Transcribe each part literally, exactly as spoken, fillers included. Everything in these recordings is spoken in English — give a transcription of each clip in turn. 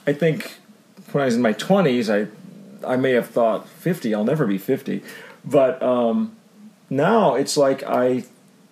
I think when I was in my twenties, I I may have thought fifty, I'll never be fifty. But um, now it's like I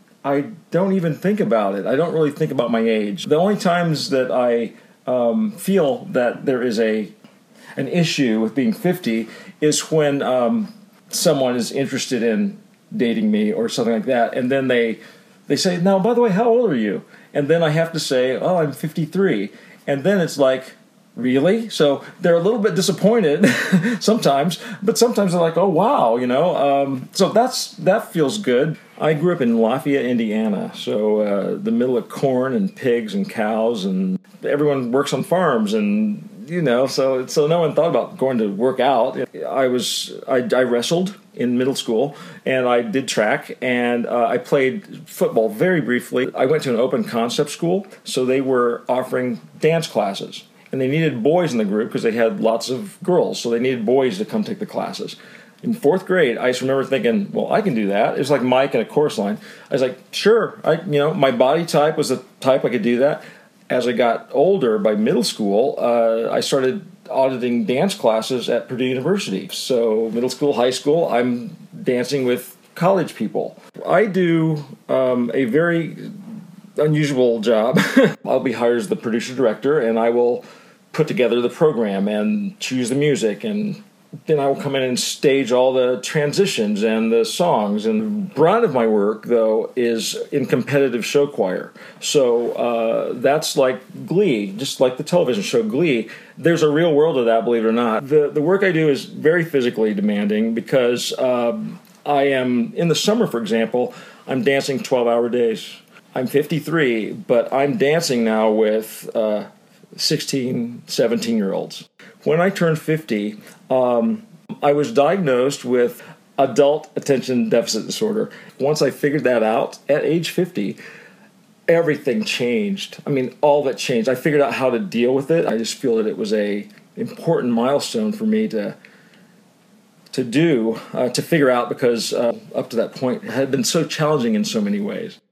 I don't even think about it. I don't really think about my age. The only times that I um, feel that there is a an issue with being fifty is when um, someone is interested in dating me or something like that, and then they they say, "Now, by the way, how old are you?" And then I have to say, "Oh, I'm fifty-three." And then it's like, really? So they're a little bit disappointed sometimes, but sometimes they're like, "Oh, wow," you know. Um, so that's that feels good. I grew up in Lafayette, Indiana, so uh, the middle of corn and pigs and cows, and everyone works on farms, and you know, so so no one thought about going to work out. I was I, I wrestled in middle school, and I did track, and uh, I played football very briefly. I went to an open concept school, so they were offering dance classes. And they needed boys in the group because they had lots of girls, so they needed boys to come take the classes. In fourth grade, I just remember thinking, well, I can do that. It was like Mike in a chorus line. I was like, sure. I, you know, my body type was the type I could do that. As I got older, by middle school, uh, I started auditing dance classes at Purdue University. So middle school, high school, I'm dancing with college people. I do um, a very unusual job. I'll be hired as the producer-director, and I will put together the program and choose the music, and then I will come in and stage all the transitions and the songs. And the brunt of my work, though, is in competitive show choir. So uh, that's like Glee, just like the television show Glee. There's a real world of that, believe it or not. The the work I do is very physically demanding because um, I am, in the summer, for example, I'm dancing twelve-hour days. I'm fifty-three, but I'm dancing now with uh, sixteen, seventeen-year-olds. When I turned fifty, um, I was diagnosed with adult attention deficit disorder. Once I figured that out, at age fifty, everything changed. I mean, all that changed. I figured out how to deal with it. I just feel that it was a important milestone for me to to do, uh, to figure out, because uh, up to that point, it had been so challenging in so many ways.